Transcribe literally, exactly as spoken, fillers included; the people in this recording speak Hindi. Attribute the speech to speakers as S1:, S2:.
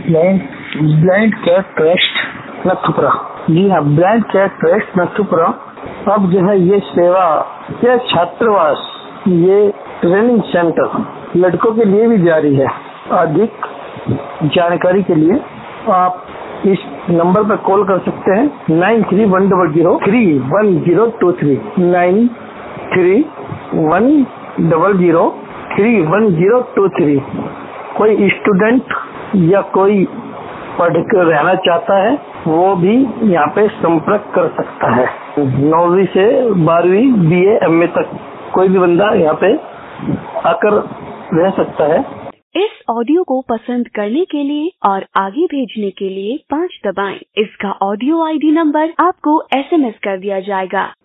S1: Blind blind cat trust Nathupura. जी हाँ, ब्लाइंड कैट ट्रस्ट नथुपुरा अब जो है ये सेवा, ये छात्रावास, ये ट्रेनिंग सेंटर लड़कों के लिए भी जारी है। अधिक जानकारी के लिए आप इस नंबर पर कॉल कर सकते हैं nine three one double zero three one zero two three nine three one double zero three one zero two three. कोई स्टूडेंट या कोई पढ़कर रहना चाहता है वो भी यहाँ पे संपर्क कर सकता है। नौवीं से बारहवीं बी ए एम ए तक कोई भी बंदा यहाँ पे आकर रह सकता है।
S2: इस ऑडियो को पसंद करने के लिए और आगे भेजने के लिए पाँच दबाएं। इसका ऑडियो आई डी नंबर आपको एस एम एस कर दिया जाएगा।